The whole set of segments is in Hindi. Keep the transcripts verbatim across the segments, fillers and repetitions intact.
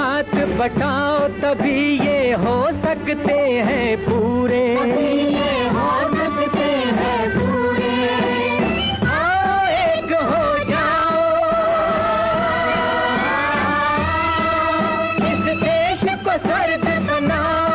हाथ बटाओ तभी ये हो सकते हैं पूरे, तभी ये हो सकते हैं पूरे। आओ एक हो जाओ, इस देश को स्वर्ग बनाओ।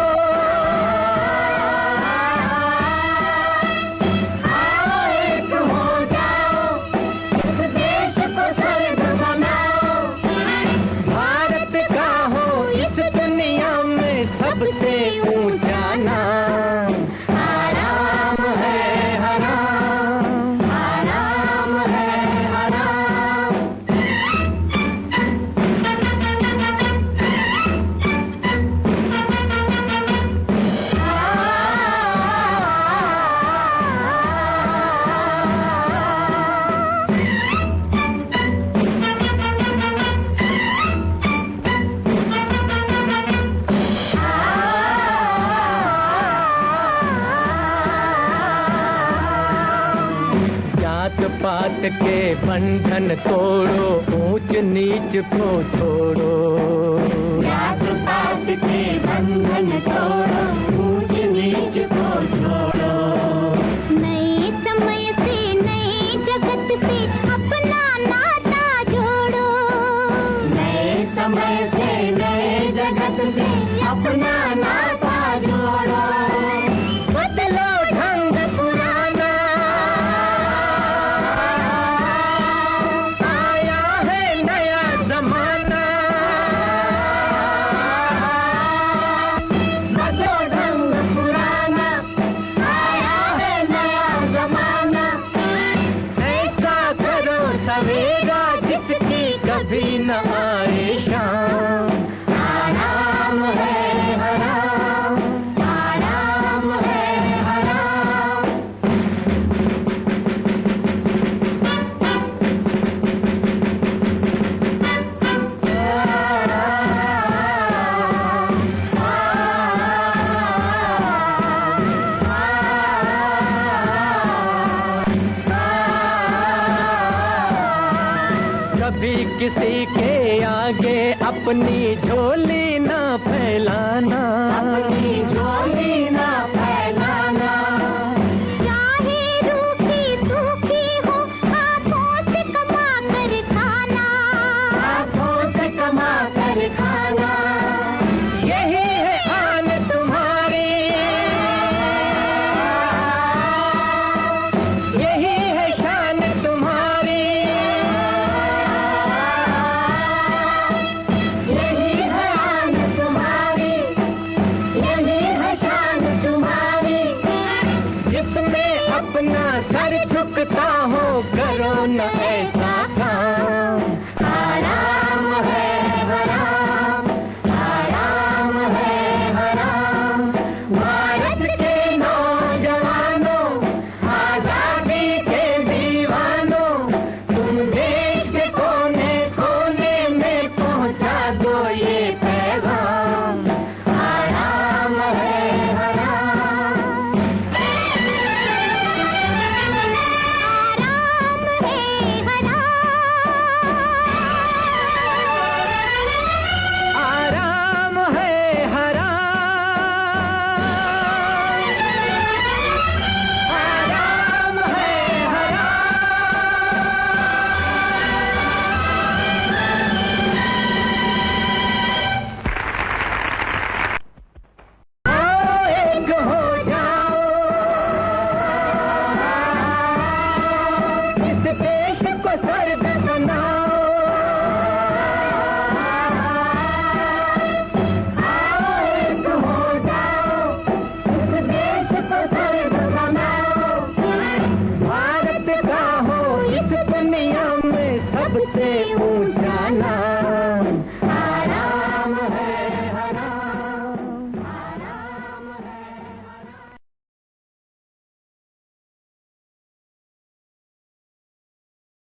आओ एक हो जाओ, इस देश को स्वर्ग बनाओ। भारत का हो इस दुनिया में सबसे ऊंचा नाम। हराम है हराम, हराम है हराम। जात पात के बंधन तोड़ो, ऊंच नीच को छोड़ो। जात पात के बंधन तोड़ो, ऊंच नीच को छोड़ो। नए समय से नए जगत से अपना नाता जोड़ो। नए समय से नए जगत से अपना नाता जोड़ो। बदलो ढंग पुराना, आया है नया जमाना। बदलो ढंग पुराना, आया है नया जमाना। ऐसा करो सवेरा जिसकी कभी न आए शाम। हराम है हराम, हराम है हराम। कभी किसी के आगे अपनी झोली ना फैलाना। अपनी झोली ना